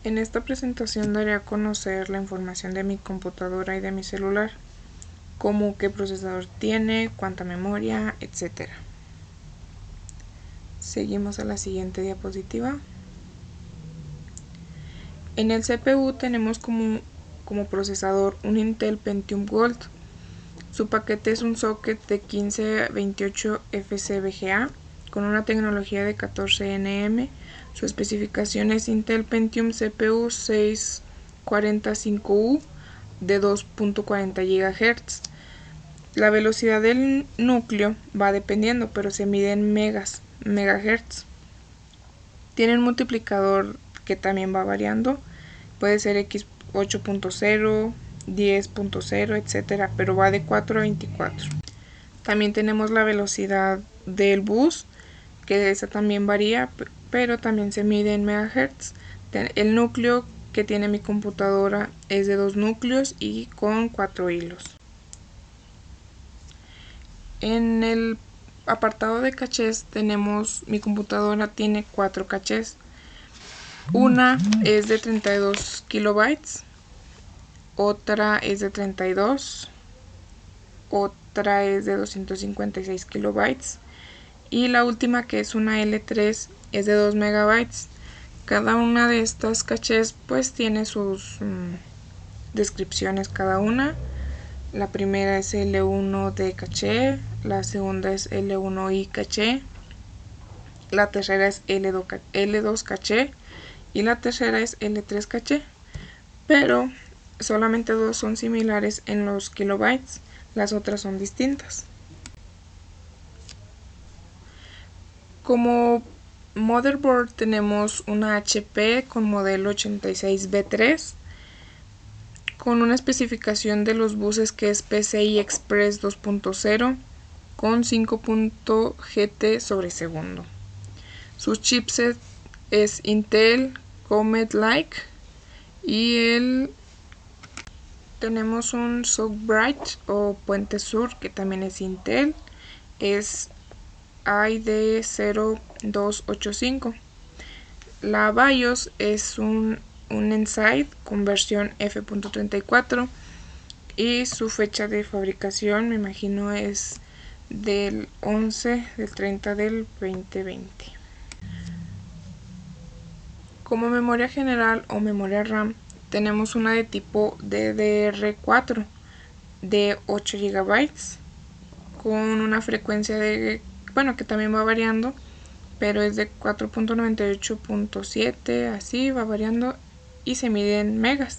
En esta presentación daré a conocer la información de mi computadora y de mi celular, como qué procesador tiene, cuánta memoria, etc. Seguimos a la siguiente diapositiva. En el CPU tenemos como procesador un Intel Pentium Gold. Su paquete es un socket de 1528 FCVGA con una tecnología de 14nm. Su especificación es Intel Pentium CPU 645U de 2.40 GHz. La velocidad del núcleo va dependiendo, pero se mide en megahertz. Tiene un multiplicador que también va variando, puede ser X8.0, 10.0, etc., pero va de 4 a 24. También tenemos la velocidad del bus, que esa también varía, pero también se mide en megahertz. El núcleo que tiene mi computadora es de 2 núcleos y con 4 hilos. En el apartado de cachés mi computadora tiene 4 cachés. Una es de 32 kilobytes, otra es de 32, otra es de 256 kilobytes y la última, que es una L3, es de 2 megabytes. Cada una de estas cachés pues tiene sus descripciones cada una. La primera es L1 de caché, la segunda es L1i caché, la tercera es L2 caché y la tercera es L3 caché, pero solamente dos son similares en los kilobytes, las otras son distintas. Como motherboard tenemos una HP con modelo 86B3 con una especificación de los buses que es PCI Express 2.0 con 5.GT sobre segundo. Su chipset es Intel Comet Lake y tenemos un Southbridge o Puente Sur que también es Intel, es ID0285. La BIOS es un Inside con versión F.34 y su fecha de fabricación me imagino es del 30 del 2020. Como memoria general o memoria RAM tenemos una de tipo DDR4 de 8 GB con una frecuencia de, que también va variando, pero es de 4.98.7, así va variando y se mide en megas.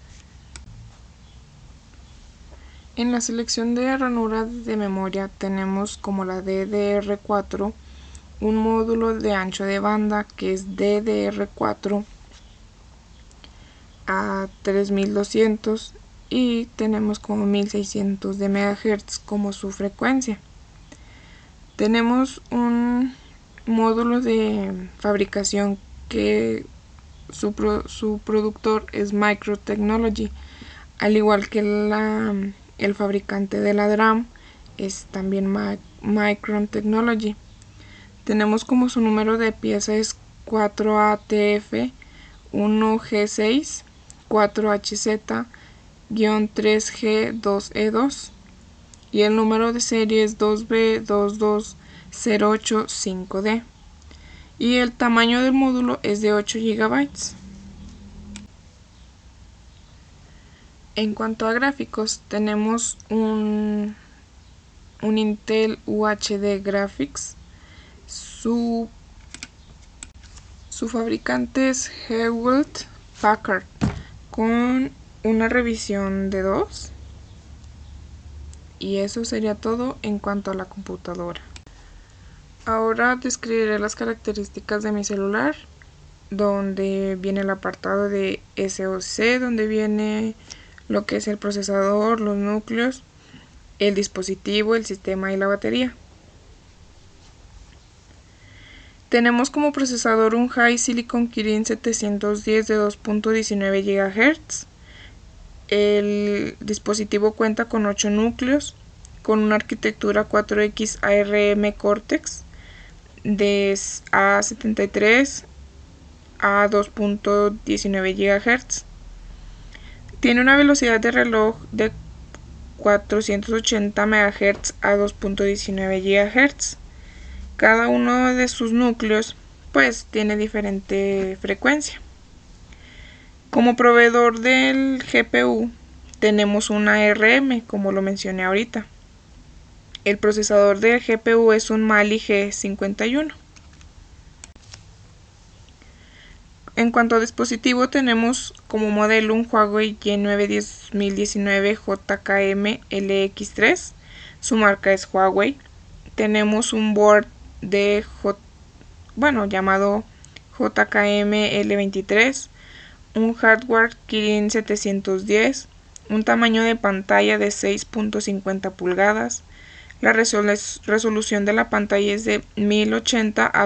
En la selección de ranura de memoria tenemos como la DDR4 un módulo de ancho de banda que es DDR4 a 3200 y tenemos como 1600 de MHz como su frecuencia. Tenemos un módulo de fabricación que su productor es Micron Technology, al igual que el fabricante de la DRAM es también Micron Technology. Tenemos como su número de piezas 4ATF, 1G6, 4HZ-3G2E2 y el número de serie es 2B22085D y el tamaño del módulo es de 8 GB. En cuanto a gráficos, tenemos un Intel UHD Graphics. Su fabricante es Hewlett Packard con una revisión de 2. Y eso sería todo en cuanto a la computadora. Ahora describiré las características de mi celular, donde viene el apartado de SoC, donde viene lo que es el procesador, los núcleos, el dispositivo, el sistema y la batería. Tenemos como procesador un High Silicon Kirin 710 de 2.19 GHz. El dispositivo cuenta con 8 núcleos, con una arquitectura 4X ARM Cortex de A73, a 2.19 GHz. Tiene una velocidad de reloj de 480 MHz a 2.19 GHz. Cada uno de sus núcleos pues tiene diferente frecuencia. Como proveedor del GPU tenemos una ARM, como lo mencioné ahorita. El procesador del GPU es un Mali G51. En cuanto a dispositivo, tenemos como modelo un Huawei Y9 2019 JKM LX3. Su marca es Huawei. Tenemos un board de llamado JKM L23, un hardware Kirin 710, un tamaño de pantalla de 6.50 pulgadas. La resolución de la pantalla es de 1080 a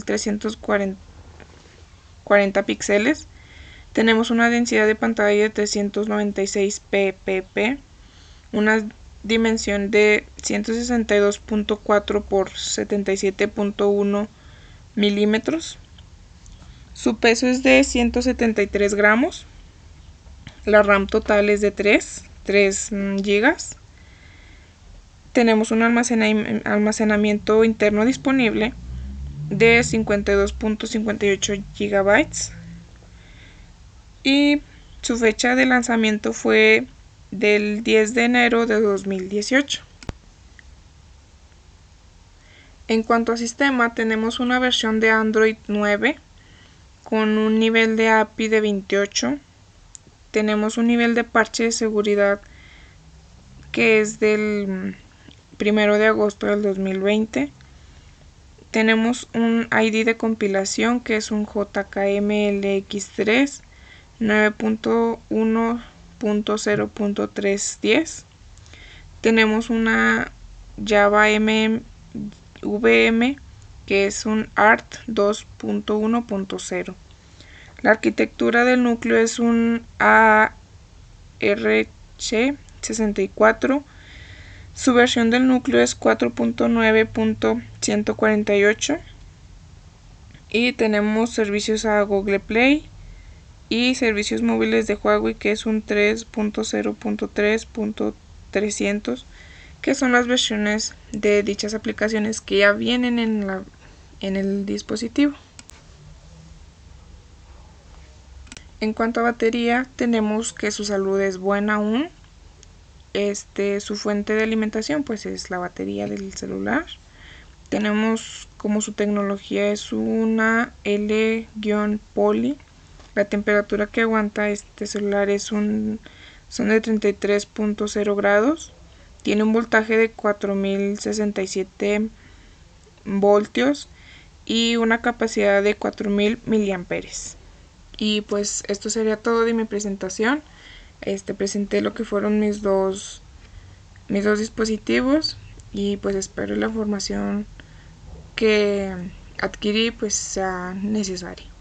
2340 píxeles. Tenemos una densidad de pantalla de 396 ppp, una dimensión de 162.4 por 77.1 milímetros. Su peso es de 173 gramos. La RAM total es de 3 GB. Tenemos un almacenamiento interno disponible de 52.58 GB. Y su fecha de lanzamiento fue del 10 de enero de 2018. En cuanto a sistema, tenemos una versión de Android 9 con un nivel de API de 28. Tenemos un nivel de parche de seguridad que es del 1 de agosto del 2020. Tenemos un ID de compilación que es un JKMLX3 9.1.0.310. Tenemos una Java VM que es un ART 2.1.0. La arquitectura del núcleo es un ARC64. Su versión del núcleo es 4.9.148. Y tenemos servicios a Google Play y servicios móviles de Huawei que es un 3.0.3.300, que son las versiones de dichas aplicaciones que ya vienen en el dispositivo. En cuanto a batería, tenemos que su salud es buena aún. Su fuente de alimentación pues es la batería del celular. Tenemos como su tecnología es una L-Poly. La temperatura que aguanta este celular son de 33.0 grados. Tiene un voltaje de 4067 voltios y una capacidad de 4000 miliamperes. Y pues esto sería todo de mi presentación. Presenté lo que fueron mis dos dispositivos y pues espero la información que adquirí pues sea necesaria.